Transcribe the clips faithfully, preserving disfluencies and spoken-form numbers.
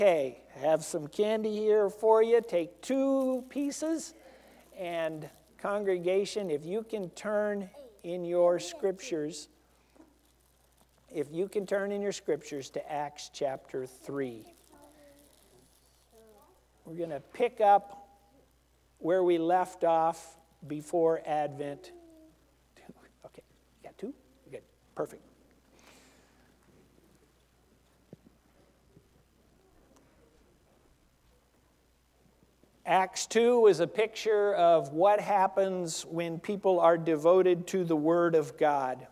Okay, I have some candy here for you. Take two pieces. And congregation, if you can turn in your scriptures, if you can turn in your scriptures to Acts chapter three. We're going to pick up where we left off before Advent. Okay, you got two? Good, perfect. Acts two is a picture of what happens when people are devoted to the Word of God.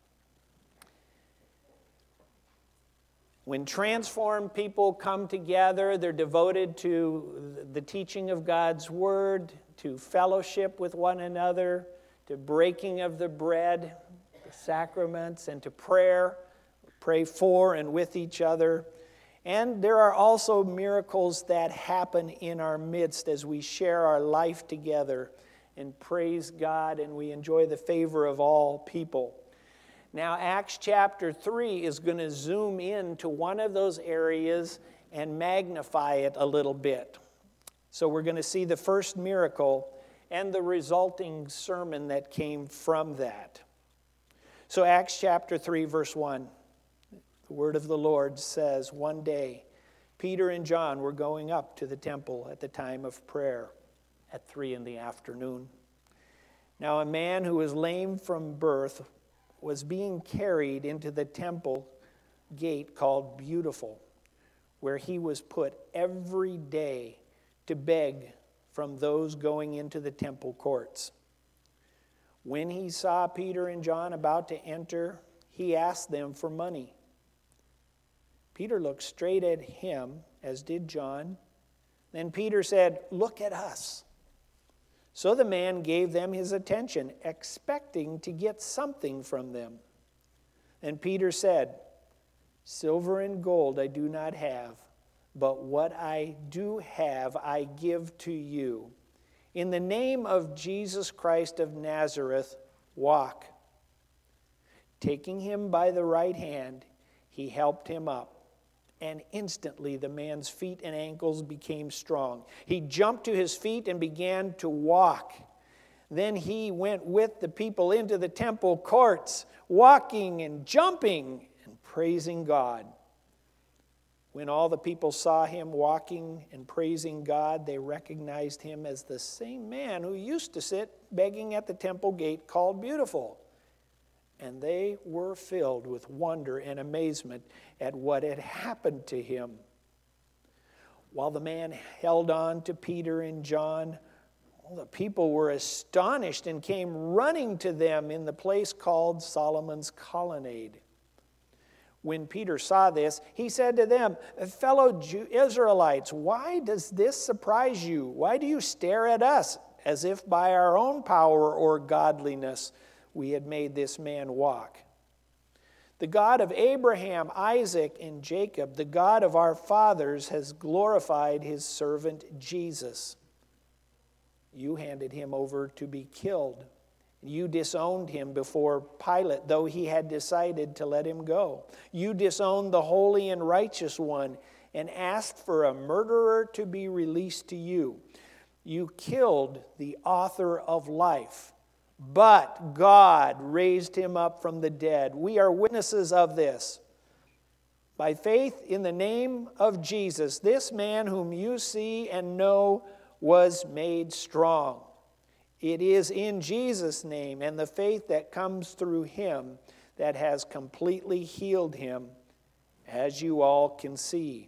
When transformed people come together, they're devoted to the teaching of God's Word, to fellowship with one another, to breaking of the bread, the sacraments, and to prayer. Pray for and with each other. And there are also miracles that happen in our midst as we share our life together and praise God and we enjoy the favor of all people. Now, Acts chapter three is going to zoom in to one of those areas and magnify it a little bit. So we're going to see the first miracle and the resulting sermon that came from that. So Acts chapter three, verse one. The word of the Lord says, one day, Peter and John were going up to the temple at the time of prayer at three in the afternoon. Now a man who was lame from birth was being carried into the temple gate called Beautiful, where he was put every day to beg from those going into the temple courts. When he saw Peter and John about to enter, he asked them for money. Peter looked straight at him, as did John. Then Peter said, "Look at us." So the man gave them his attention, expecting to get something from them. And Peter said, "Silver and gold I do not have, but what I do have I give to you. In the name of Jesus Christ of Nazareth, walk." Taking him by the right hand, he helped him up. And instantly the man's feet and ankles became strong. He jumped to his feet and began to walk. Then he went with the people into the temple courts, walking and jumping and praising God. When all the people saw him walking and praising God, they recognized him as the same man who used to sit begging at the temple gate called Beautiful. And they were filled with wonder and amazement at what had happened to him. While the man held on to Peter and John, all the people were astonished and came running to them in the place called Solomon's Colonnade. When Peter saw this, he said to them, "Fellow Israelites, why does this surprise you? Why do you stare at us as if by our own power or godliness we had made this man walk? The God of Abraham, Isaac, and Jacob, the God of our fathers, has glorified his servant Jesus. You handed him over to be killed. You disowned him before Pilate, though he had decided to let him go. You disowned the holy and righteous one and asked for a murderer to be released to you. You killed the author of life. But God raised him up from the dead. We are witnesses of this. By faith in the name of Jesus, this man whom you see and know was made strong. It is in Jesus' name and the faith that comes through him that has completely healed him, as you all can see.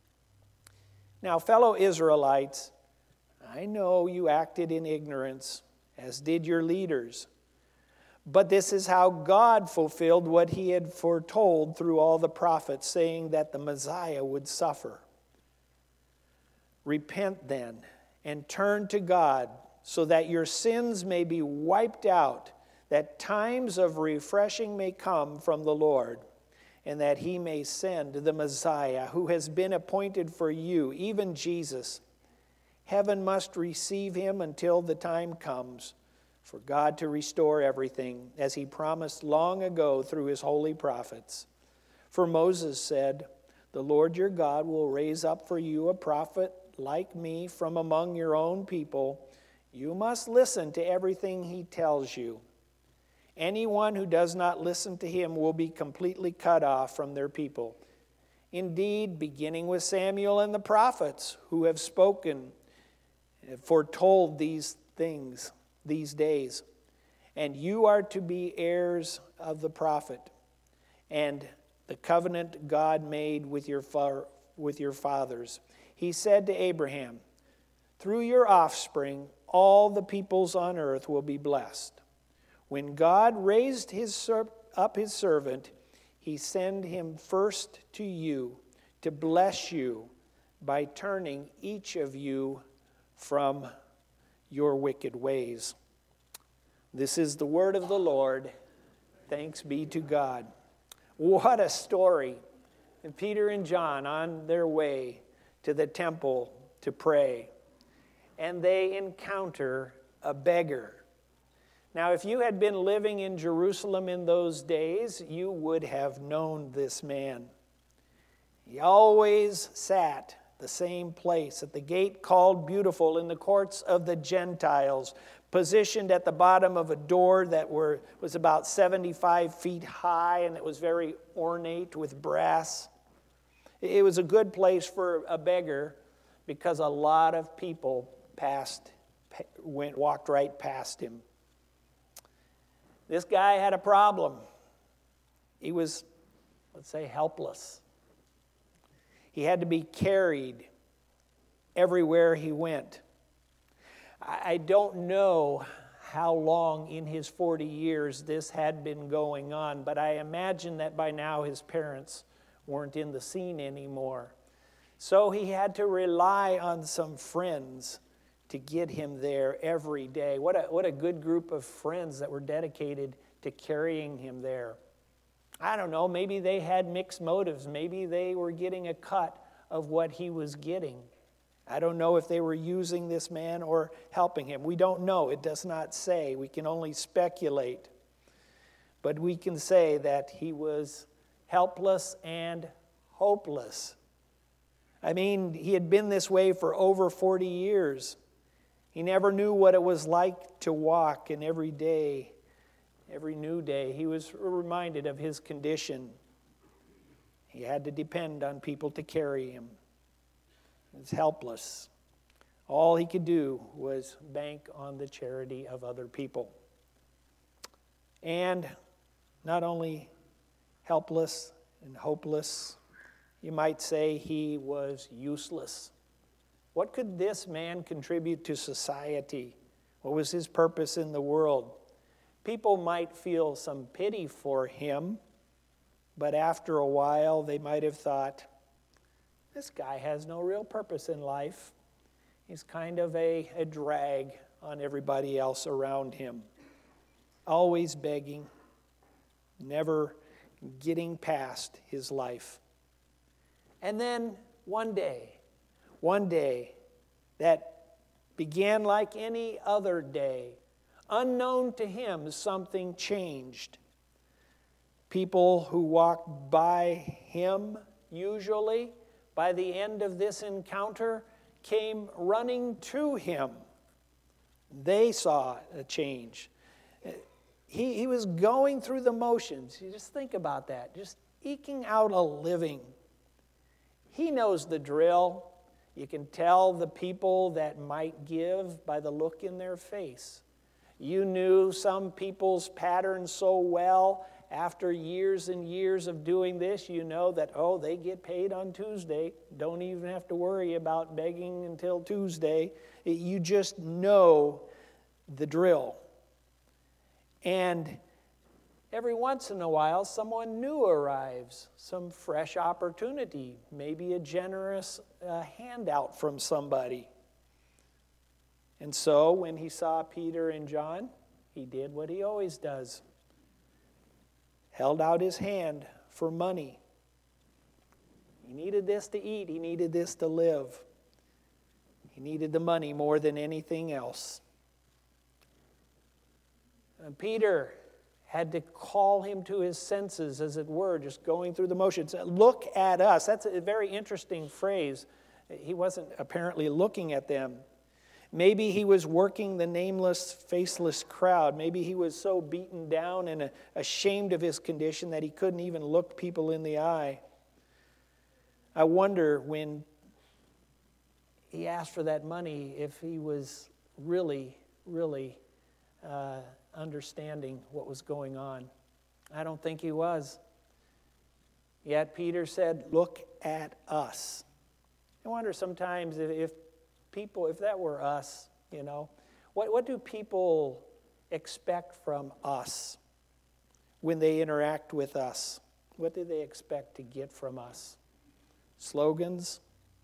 Now, fellow Israelites, I know you acted in ignorance, as did your leaders. But this is how God fulfilled what he had foretold through all the prophets, saying that the Messiah would suffer. Repent then and turn to God, so that your sins may be wiped out, that times of refreshing may come from the Lord, and that he may send the Messiah who has been appointed for you, even Jesus. Heaven must receive him until the time comes for God to restore everything, as he promised long ago through his holy prophets. For Moses said, the Lord your God will raise up for you a prophet like me from among your own people. You must listen to everything he tells you. Anyone who does not listen to him will be completely cut off from their people. Indeed, beginning with Samuel and the prophets who have spoken, foretold these things, these days. And you are to be heirs of the prophet and the covenant God made with your, fa- with your fathers. He said to Abraham, through your offspring, all the peoples on earth will be blessed. When God raised his ser- up his servant, he sent him first to you to bless you by turning each of you from your wicked ways. This is the word of the Lord. Thanks be to God. What a story. And Peter and John on their way to the temple to pray. And they encounter a beggar. Now, if you had been living in Jerusalem in those days, you would have known this man. He always sat the same place at the gate called Beautiful in the courts of the Gentiles, positioned at the bottom of a door that were, was about seventy-five feet high, and it was very ornate with brass. It was a good place for a beggar because a lot of people passed, went, walked right past him. This guy had a problem. He was, let's say, helpless. He had to be carried everywhere he went. I don't know how long in his forty years this had been going on, but I imagine that by now his parents weren't in the scene anymore. So he had to rely on some friends to get him there every day. What a, what a good group of friends that were dedicated to carrying him there. I don't know, maybe they had mixed motives. Maybe they were getting a cut of what he was getting. I don't know if they were using this man or helping him. We don't know. It does not say. We can only speculate. But we can say that he was helpless and hopeless. I mean, he had been this way for over forty years. He never knew what it was like to walk, and every day, every new day, he was reminded of his condition. He had to depend on people to carry him. He was helpless. All he could do was bank on the charity of other people. And not only helpless and hopeless, you might say he was useless. What could this man contribute to society? What was his purpose in the world? People might feel some pity for him, but after a while they might have thought, this guy has no real purpose in life. He's kind of a, a drag on everybody else around him. Always begging, never getting past his life. And then one day, one day that began like any other day, unknown to him, something changed. People who walked by him, usually, by the end of this encounter, came running to him. They saw a change. He, he was going through the motions. You just think about that. Just eking out a living. He knows the drill. You can tell the people that might give by the look in their face. You knew some people's patterns so well. After years and years of doing this, you know that, oh, they get paid on Tuesday. Don't even have to worry about begging until Tuesday. You just know the drill. And every once in a while, someone new arrives, some fresh opportunity, maybe a generous uh, handout from somebody. And so when he saw Peter and John, he did what he always does. Held out his hand for money. He needed this to eat. He needed this to live. He needed the money more than anything else. And Peter had to call him to his senses, as it were, just going through the motions. Look at us. That's a very interesting phrase. He wasn't apparently looking at them. Maybe he was working the nameless, faceless crowd. Maybe he was so beaten down and ashamed of his condition that he couldn't even look people in the eye. I wonder when he asked for that money if he was really, really uh, understanding what was going on. I don't think he was. Yet Peter said, "Look at us." I wonder sometimes if, if people, if that were us, you know, what, what do people expect from us when they interact with us? What do they expect to get from us? Slogans?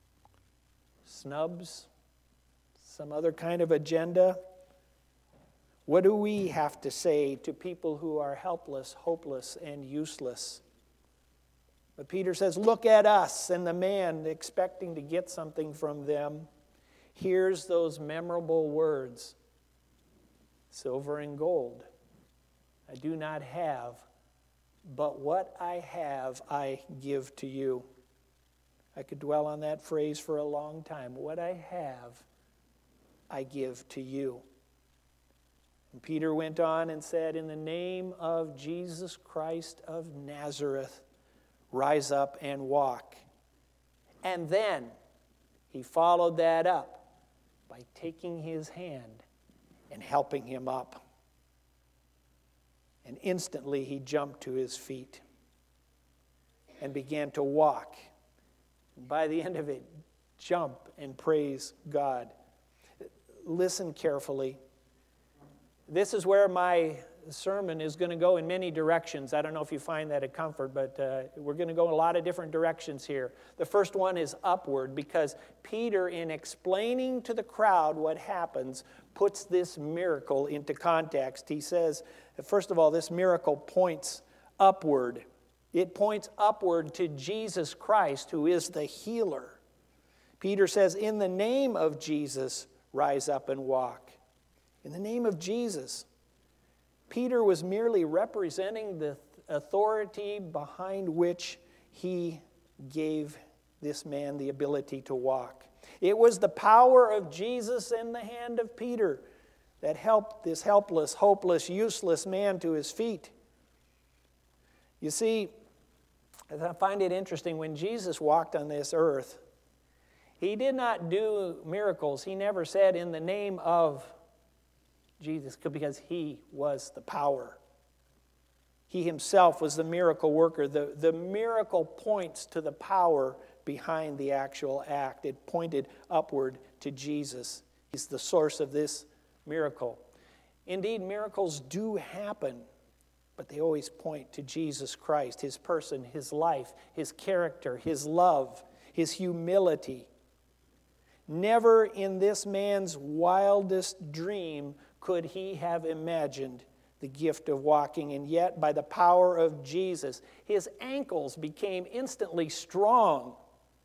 Snubs? Some other kind of agenda? What do we have to say to people who are helpless, hopeless, and useless? But Peter says, look at us, and the man expecting to get something from them hears those memorable words, silver and gold I do not have, but what I have I give to you. I could dwell on that phrase for a long time. What I have, I give to you. And Peter went on and said, in the name of Jesus Christ of Nazareth, rise up and walk. And then he followed that up by taking his hand and helping him up. And instantly he jumped to his feet and began to walk. And by the end of it, jump and praise God. Listen carefully. This is where my sermon is going to go in many directions. I don't know if you find that a comfort, but uh, we're going to go in a lot of different directions here. The first one is upward, because Peter, in explaining to the crowd what happens, puts this miracle into context. He says, first of all, this miracle points upward. It points upward to Jesus Christ, who is the healer. Peter says, in the name of Jesus, rise up and walk. In the name of Jesus. Peter was merely representing the authority behind which he gave this man the ability to walk. It was the power of Jesus in the hand of Peter that helped this helpless, hopeless, useless man to his feet. You see, I find it interesting, when Jesus walked on this earth, he did not do miracles. He never said, in the name of Jesus, because he was the power. He himself was the miracle worker. The, the miracle points to the power behind the actual act. It pointed upward to Jesus. He's the source of this miracle. Indeed, miracles do happen, but they always point to Jesus Christ, his person, his life, his character, his love, his humility. Never in this man's wildest dream could he have imagined the gift of walking, and yet by the power of Jesus, his ankles became instantly strong.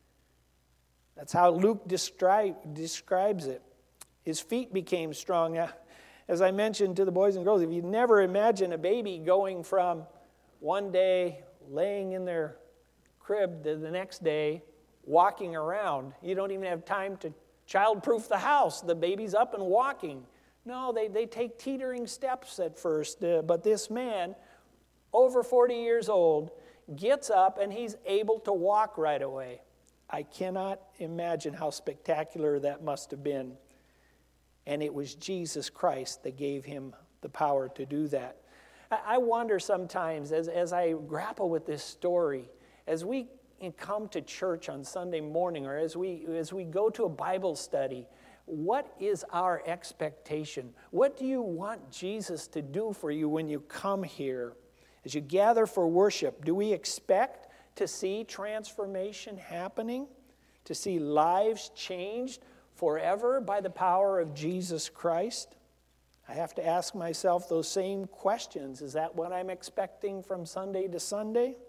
That's how Luke describe, describes it. His feet became strong. Now, as I mentioned to the boys and girls, if you never imagine a baby going from one day laying in their crib to the next day walking around, you don't even have time to childproof the house. The baby's up and walking. No, they, they take teetering steps at first, uh, but this man, over forty years old, gets up and he's able to walk right away. I cannot imagine how spectacular that must have been. And it was Jesus Christ that gave him the power to do that. I, I wonder sometimes, as, as I grapple with this story, as we come to church on Sunday morning, or as we as we go to a Bible study, what is our expectation? What do you want Jesus to do for you when you come here? As you gather for worship, do we expect to see transformation happening? To see lives changed forever by the power of Jesus Christ? I have to ask myself those same questions. Is that what I'm expecting from Sunday to Sunday?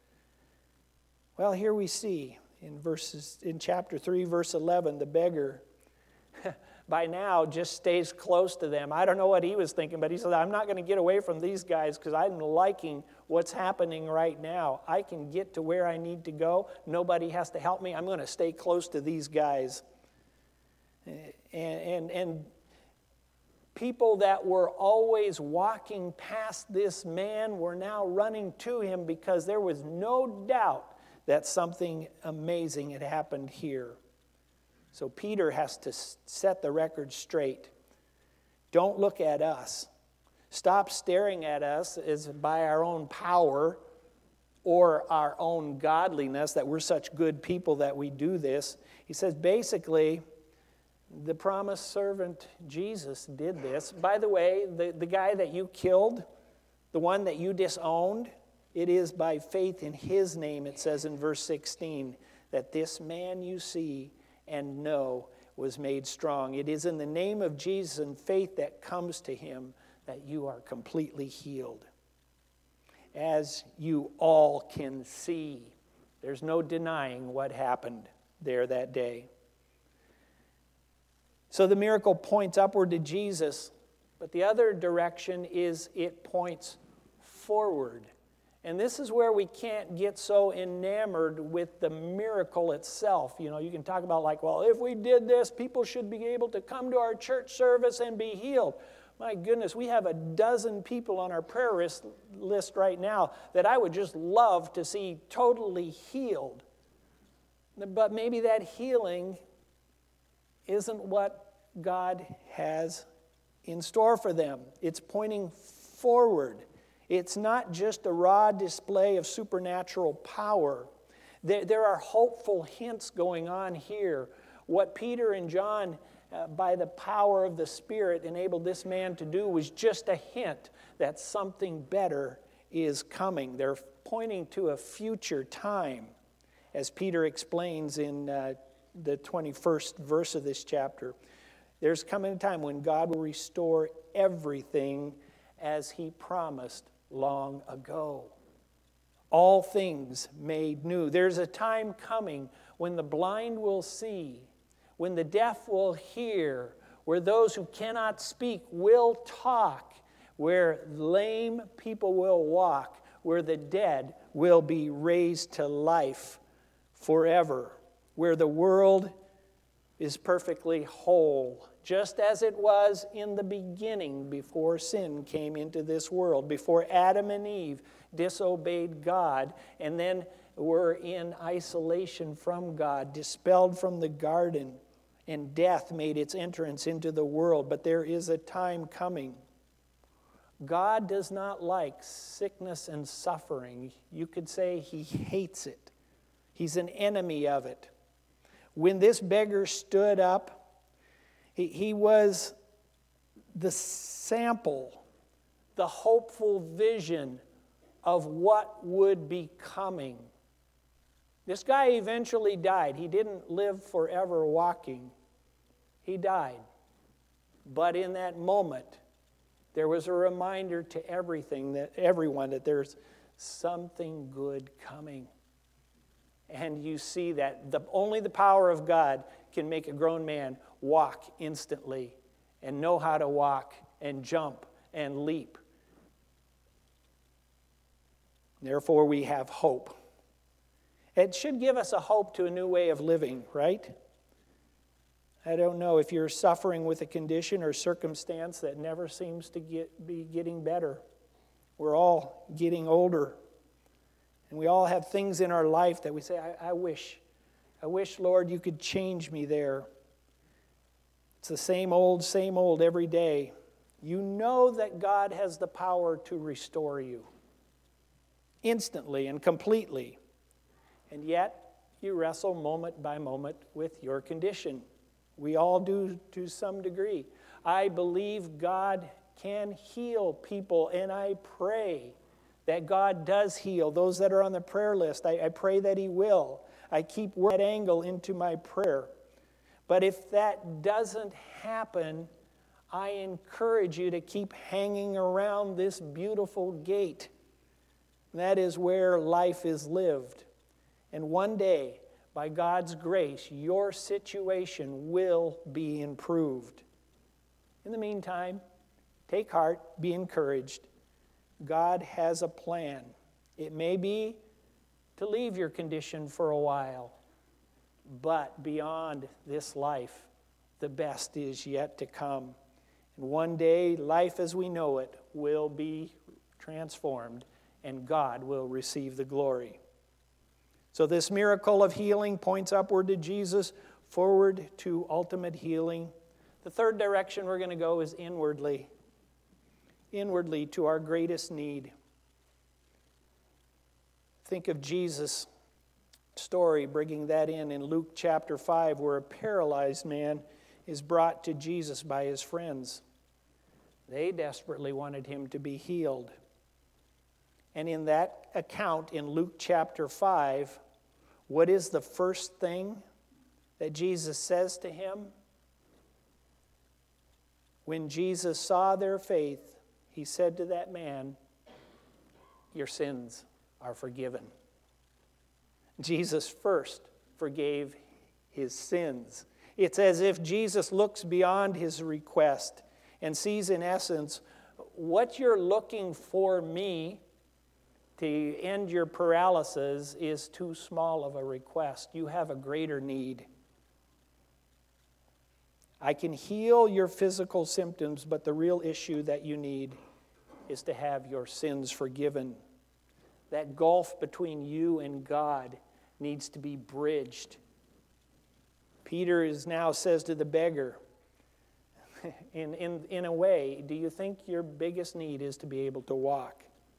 Well, here we see in verses in chapter three, verse eleven, the beggar by now just stays close to them. I don't know what he was thinking, but he said, I'm not going to get away from these guys because I'm liking what's happening right now. I can get to where I need to go. Nobody has to help me. I'm going to stay close to these guys. And, and, and people that were always walking past this man were now running to him because there was no doubt that something amazing had happened here. So Peter has to set the record straight. Don't look at us. Stop staring at us as by our own power or our own godliness, that we're such good people that we do this. He says basically, the promised servant Jesus did this. By the way, the, the guy that you killed, the one that you disowned, it is by faith in his name, it says in verse sixteen, that this man you see and know was made strong. It is in the name of Jesus and faith that comes to him that you are completely healed. As you all can see, there's no denying what happened there that day. So the miracle points upward to Jesus, but the other direction is it points forward. And this is where we can't get so enamored with the miracle itself. You know, you can talk about like, well, if we did this, people should be able to come to our church service and be healed. My goodness, we have a dozen people on our prayer list right now that I would just love to see totally healed. But maybe that healing isn't what God has in store for them. It's pointing forward. It's not just a raw display of supernatural power. There, there are hopeful hints going on here. What Peter and John, uh, by the power of the Spirit, enabled this man to do was just a hint that something better is coming. They're pointing to a future time, as Peter explains in uh, the twenty-first verse of this chapter. There's coming a time when God will restore everything as he promised long ago. All things made new. There's a time coming when the blind will see, when the deaf will hear, where those who cannot speak will talk, where lame people will walk, where the dead will be raised to life forever, where the world is perfectly whole, just as it was in the beginning before sin came into this world, before Adam and Eve disobeyed God and then were in isolation from God, dispelled from the garden, and death made its entrance into the world. But there is a time coming. God does not like sickness and suffering. You could say he hates it. He's an enemy of it. When this beggar stood up, he, he was the sample, the hopeful vision of what would be coming. This guy eventually died. He didn't live forever walking. He died. But in that moment, there was a reminder to everything, that everyone, that there's something good coming. And you see that the, only the power of God can make a grown man walk instantly and know how to walk and jump and leap. Therefore, we have hope. It should give us a hope to a new way of living, right? I don't know if you're suffering with a condition or circumstance that never seems to get, be getting better. We're all getting older. And we all have things in our life that we say, I, I wish, I wish, Lord, you could change me there. It's the same old, same old every day. You know that God has the power to restore you instantly and completely. And yet, you wrestle moment by moment with your condition. We all do to some degree. I believe God can heal people, and I pray that God does heal those that are on the prayer list. I, I pray that he will. I keep that angle into my prayer. But if that doesn't happen, I encourage you to keep hanging around this beautiful gate. That is where life is lived. And one day, by God's grace, your situation will be improved. In the meantime, take heart, be encouraged. God has a plan. It may be to leave your condition for a while, but beyond this life, the best is yet to come. And one day, life as we know it will be transformed, and God will receive the glory. So this miracle of healing points upward to Jesus, forward to ultimate healing. The third direction we're going to go is inwardly. Inwardly to our greatest need. Think of Jesus' story, bringing that in in Luke chapter five, where a paralyzed man is brought to Jesus by his friends. They desperately wanted him to be healed. And in that account in Luke chapter five, what is the first thing that Jesus says to him? When Jesus saw their faith, he said to that man, "Your sins are forgiven." Jesus first forgave his sins. It's as if Jesus looks beyond his request and sees in essence, what you're looking for me to end your paralysis is too small of a request. You have a greater need. I can heal your physical symptoms, but the real issue that you need is to have your sins forgiven. That gulf between you and God needs to be bridged. Peter is now says to the beggar, in, in, in a way, do you think your biggest need is to be able to walk?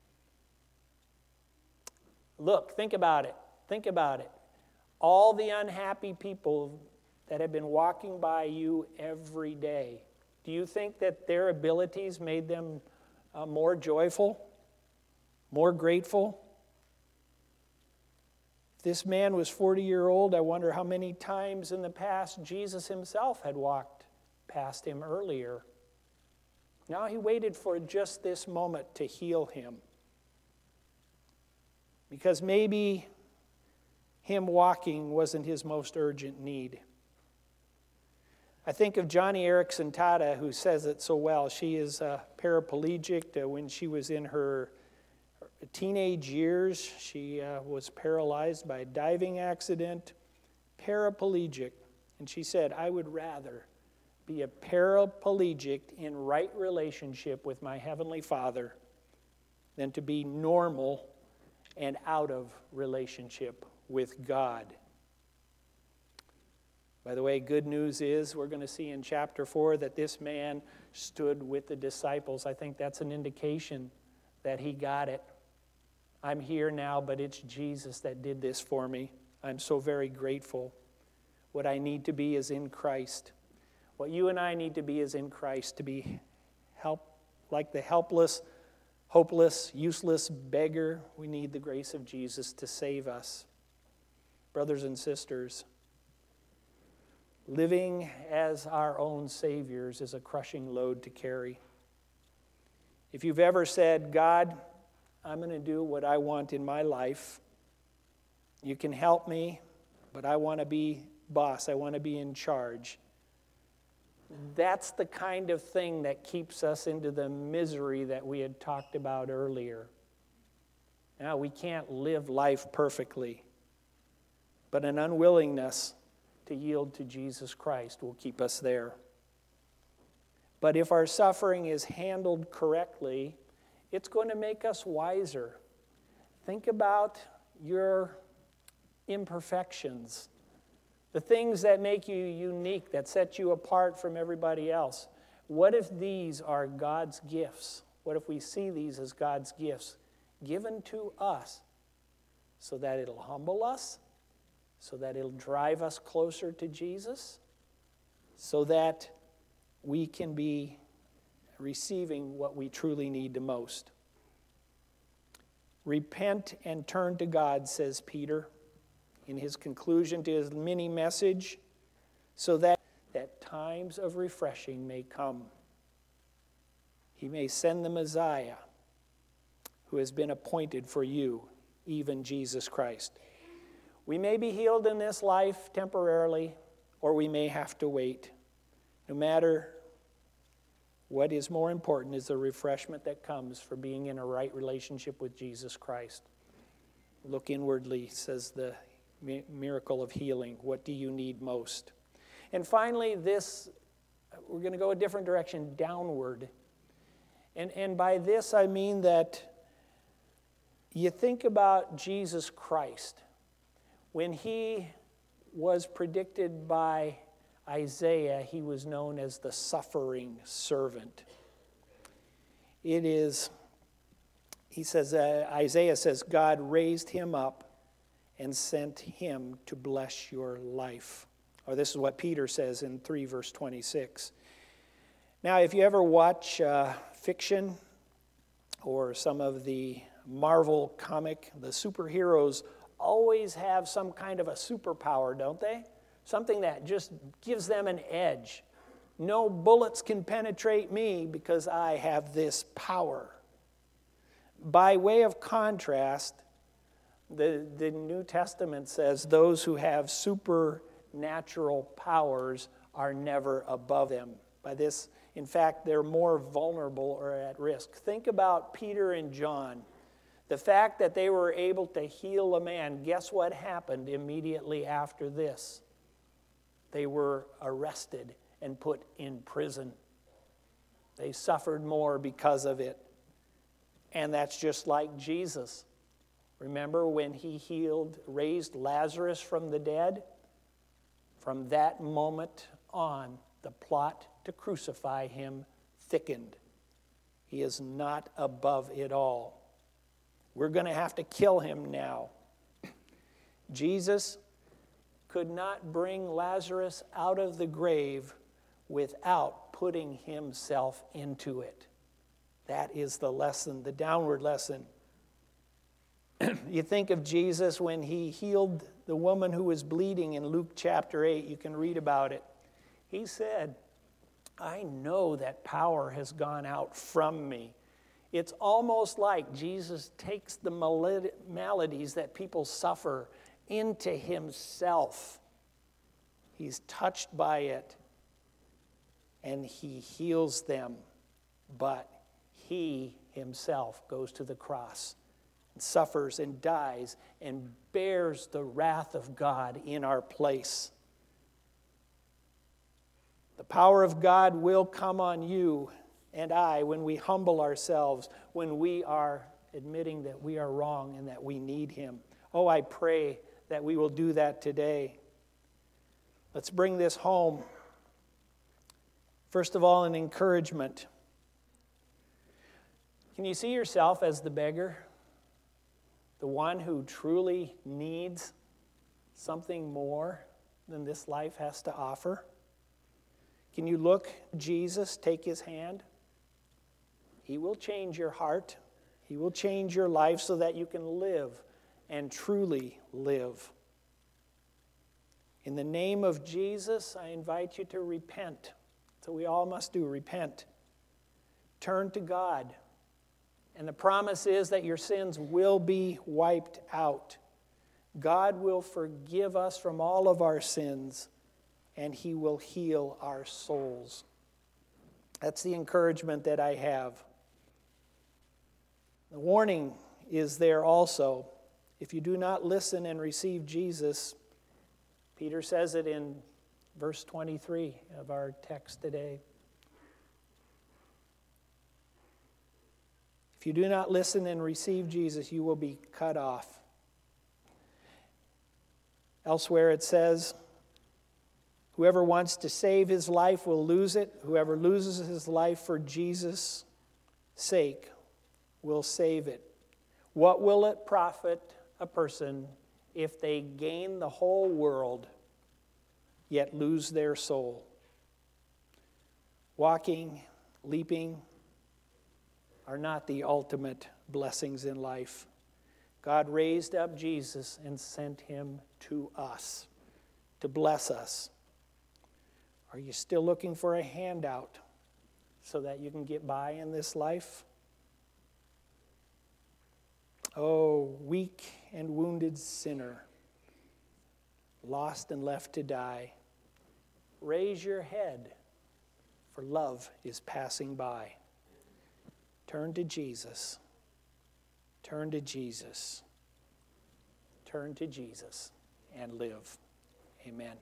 Look, think about it. Think about it. All the unhappy people that have been walking by you every day, do you think that their abilities made them uh, more joyful, more grateful? If this man was forty years old, I wonder how many times in the past Jesus himself had walked past him earlier. Now he waited for just this moment to heal him. Because maybe him walking wasn't his most urgent need. I think of Joni Eareckson Tada, who says it so well. She is a paraplegic. Uh, when she was in her teenage years, she uh, was paralyzed by a diving accident, paraplegic. And she said, I would rather be a paraplegic in right relationship with my Heavenly Father than to be normal and out of relationship with God. By the way, good news is we're going to see in chapter four that this man stood with the disciples. I think that's an indication that he got it. I'm here now, but it's Jesus that did this for me. I'm so very grateful. What I need to be is in Christ. What you and I need to be is in Christ, to be help like the helpless, hopeless, useless beggar. We need the grace of Jesus to save us. Brothers and sisters, living as our own saviors is a crushing load to carry. If you've ever said, God, I'm going to do what I want in my life. You can help me, but I want to be boss. I want to be in charge. That's the kind of thing that keeps us into the misery that we had talked about earlier. Now, we can't live life perfectly, but an unwillingness to yield to Jesus Christ will keep us there. But if our suffering is handled correctly, it's going to make us wiser. Think about your imperfections, the things that make you unique, that set you apart from everybody else. What if these are God's gifts? What if we see these as God's gifts given to us so that it'll humble us, so that it'll drive us closer to Jesus, so that we can be receiving what we truly need the most. Repent and turn to God, says Peter in his conclusion to his mini message, so that, that times of refreshing may come. He may send the Messiah who has been appointed for you, even Jesus Christ. We may be healed in this life temporarily, or we may have to wait. No matter what is more important is the refreshment that comes for being in a right relationship with Jesus Christ. Look inwardly, says the miracle of healing. What do you need most? And finally, this, we're going to go a different direction, downward. And, and by this I mean that you think about Jesus Christ. When he was predicted by Isaiah, he was known as the suffering servant. It is, he says, uh, Isaiah says, God raised him up and sent him to bless your life. Or this is what Peter says in three verse twenty-six. Now, if you ever watch uh, fiction or some of the Marvel comic, the superheroes always have some kind of a superpower, don't they? Something that just gives them an edge. No bullets can penetrate me because I have this power. By way of contrast, the, the New Testament says those who have supernatural powers are never above them. By this, in fact, they're more vulnerable or at risk. Think about Peter and John. The fact that they were able to heal a man, guess what happened immediately after this? They were arrested and put in prison. They suffered more because of it. And that's just like Jesus. Remember when he healed, raised Lazarus from the dead? From that moment on, the plot to crucify him thickened. He is not above it all. We're going to have to kill him now. Jesus could not bring Lazarus out of the grave without putting himself into it. That is the lesson, the downward lesson. You think of Jesus when he healed the woman who was bleeding in Luke chapter eight. You can read about it. He said, I know that power has gone out from me. It's almost like Jesus takes the maladies that people suffer into himself. He's touched by it, and he heals them. But he himself goes to the cross and suffers and dies and bears the wrath of God in our place. The power of God will come on you and I when we humble ourselves, when we are admitting that we are wrong and that we need him. Oh, I pray that we will do that today. Let's bring this home. First of all, an encouragement. Can you see yourself as the beggar? The one who truly needs something more than this life has to offer? Can you look Jesus, take his hand? He will change your heart. He will change your life so that you can live and truly live. In the name of Jesus, I invite you to repent. So we all must do, repent. Turn to God. And the promise is that your sins will be wiped out. God will forgive us from all of our sins, and he will heal our souls. That's the encouragement that I have. The warning is there also. If you do not listen and receive Jesus, Peter says it in verse twenty-three of our text today. If you do not listen and receive Jesus, you will be cut off. Elsewhere it says, whoever wants to save his life will lose it. Whoever loses his life for Jesus' sake will save it. What will it profit a person if they gain the whole world yet lose their soul? Walking, leaping are not the ultimate blessings in life. God raised up Jesus and sent him to us to bless us. Are you still looking for a handout so that you can get by in this life? Oh, weak and wounded sinner, lost and left to die. Raise your head, for love is passing by. Turn to Jesus. Turn to Jesus. Turn to Jesus and live. Amen.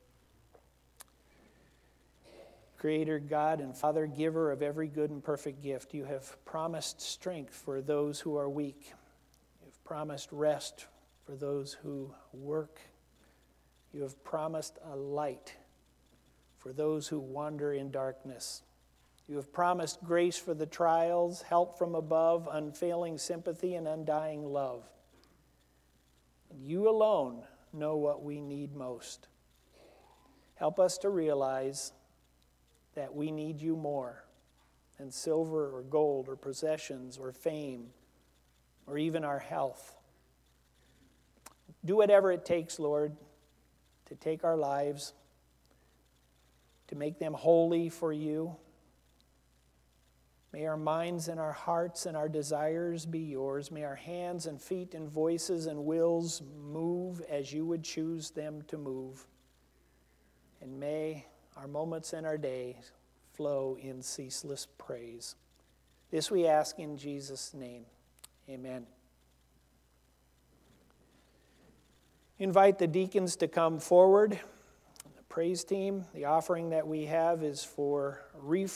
Creator God and Father, giver of every good and perfect gift, you have promised strength for those who are weak. You've promised rest for those who work. You have promised a light for those who wander in darkness. You have promised grace for the trials, help from above, unfailing sympathy, and undying love. And you alone know what we need most. Help us to realize that we need you more than silver or gold or possessions or fame or even our health. Do whatever it takes, Lord, to take our lives, to make them holy for you. May our minds and our hearts and our desires be yours. May our hands and feet and voices and wills move as you would choose them to move. And may our moments and our days flow in ceaseless praise. This we ask in Jesus' name. Amen. Invite the deacons to come forward. The praise team, the offering that we have is for refresh.